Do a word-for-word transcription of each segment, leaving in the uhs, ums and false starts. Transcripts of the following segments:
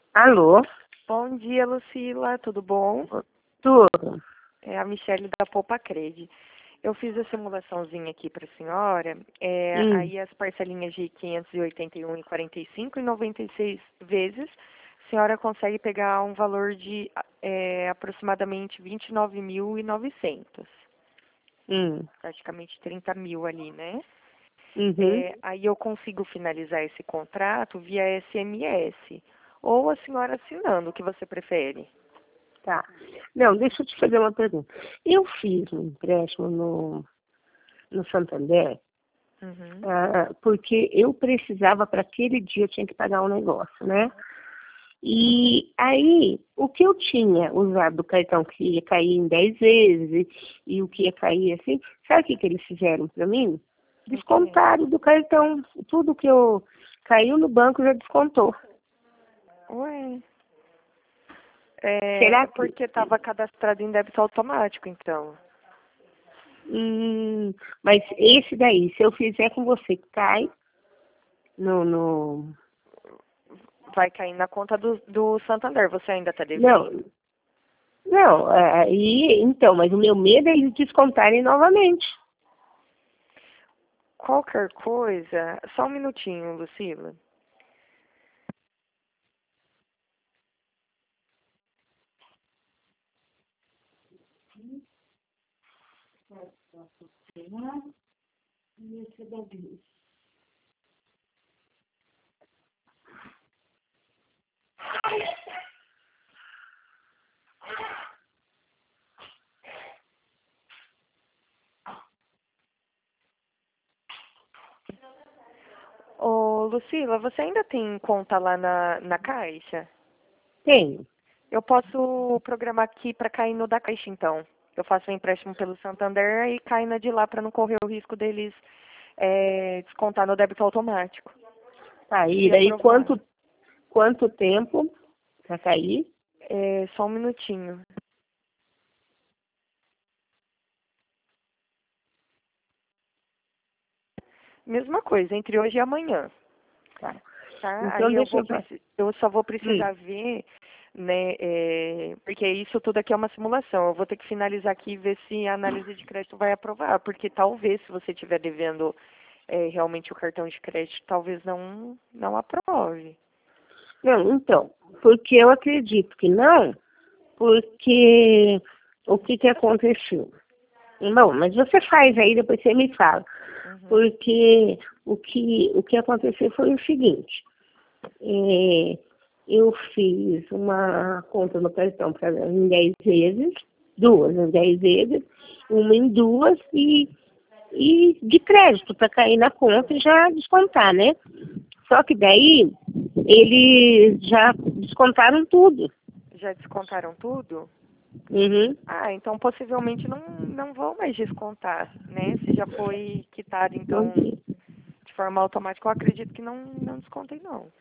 Alô? Bom dia, Lucila, tudo bom? Tudo. É a Michele da Poupa Cred. Eu fiz a simulaçãozinha aqui para a senhora, é, Hum, aí as parcelinhas de quinhentos e oitenta e um e quarenta e cinco e noventa e seis vezes, a senhora consegue pegar um valor de é, aproximadamente vinte e nove mil e novecentos, hum, praticamente trinta mil ali, né? uhum, É, aí eu consigo finalizar esse contrato via S M S, ou a senhora assinando, o que você prefere? tá. Não, deixa eu te fazer uma pergunta. Eu fiz um empréstimo no, no Santander, Uhum. ah, porque eu precisava, para aquele dia, eu tinha que pagar um negócio, né? E aí, o que eu tinha usado do cartão que ia cair em dez vezes e, e o que ia cair assim, sabe o que, que eles fizeram para mim? O quê? Descontaram do cartão. Tudo que eu caiu no banco já descontou. Ué. É, Será é que. porque estava cadastrado em débito automático, então. Hum, mas esse daí, se eu fizer com você, cai no. no... Vai cair na conta do, do Santander. Você ainda está Não, devendo? não, aí, então, mas o meu medo é eles descontarem novamente. Qualquer coisa, só um minutinho, Lucila. Ô, Lucila, você ainda tem conta lá na, na Caixa? Tenho. Eu posso programar aqui para cair no da Caixa, então. Eu faço o empréstimo pelo Santander e cai na de lá para não correr o risco deles é, descontar no débito automático. Tá, e Se daí aprovar. quanto, quanto tempo pra cair? É, só um minutinho. Mesma coisa, entre hoje e amanhã, Tá. tá? Então Aí eu deixa vou eu falar. preci- eu só vou Hum, precisar ver, né, é, porque isso tudo aqui é uma simulação. Eu vou ter que finalizar aqui e ver se a análise de crédito vai aprovar, porque talvez se você estiver devendo é, realmente o cartão de crédito, talvez não não aprove. não, então, porque eu acredito que não, porque o que que aconteceu? Bom, mas você faz aí, depois você me fala. Uhum. Porque o que, o que aconteceu foi o seguinte, é, eu fiz uma conta no cartão para em dez vezes, duas em dez vezes, uma em duas e, e de crédito para cair na conta e já descontar, né? Só que daí eles já descontaram tudo. Já descontaram tudo? Uhum. Ah, então possivelmente não não vão mais descontar, né? Se já foi quitado, então de forma automática, eu acredito que não não descontem não.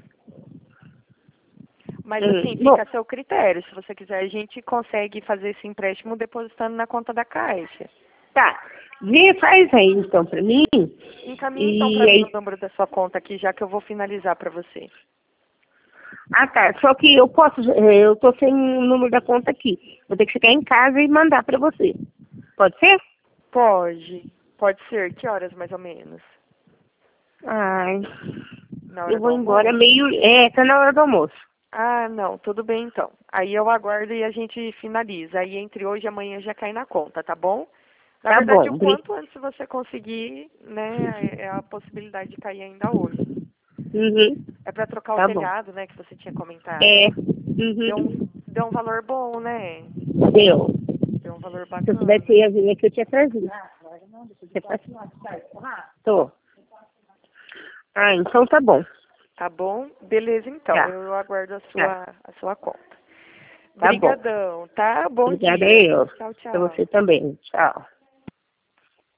Mas Hum, assim, bom, fica a seu critério. Se você quiser, a gente consegue fazer esse empréstimo depositando na conta da Caixa. tá. Vê, faz aí então para mim. Encaminhe então E para mim aí o número da sua conta aqui, já que eu vou finalizar para você. Ah, tá. Só que eu posso, eh, eu tô sem o número da conta aqui. Vou ter que ficar em casa e mandar pra você. Pode ser? Pode. Pode ser. Que horas mais ou menos? Ai, Na eu hora do vou embora almoço? meio. É, tá na hora do almoço. Ah, não. Tudo bem então. Aí eu aguardo e a gente finaliza. Aí entre hoje e amanhã já cai na conta, tá bom? Na Tá verdade, bom. o Bri- quanto antes você conseguir, né, é a possibilidade de cair ainda hoje. Uhum. É para trocar o Tá bom. telhado, né, que você tinha comentado. É. Deu um, Uhum. deu um valor bom, né? Deu. Deu um valor Se eu soubesse bacana. ia vir aqui, eu tinha trazido. Você faz? Tô. Ah, então tá bom. Tá bom? Beleza, então. Tá. Eu aguardo a Tá. sua, a sua conta. Tá bom. Brigadão, tá? Bom Obrigada a dia. eu. Tchau, Pra tchau. você também. Tchau.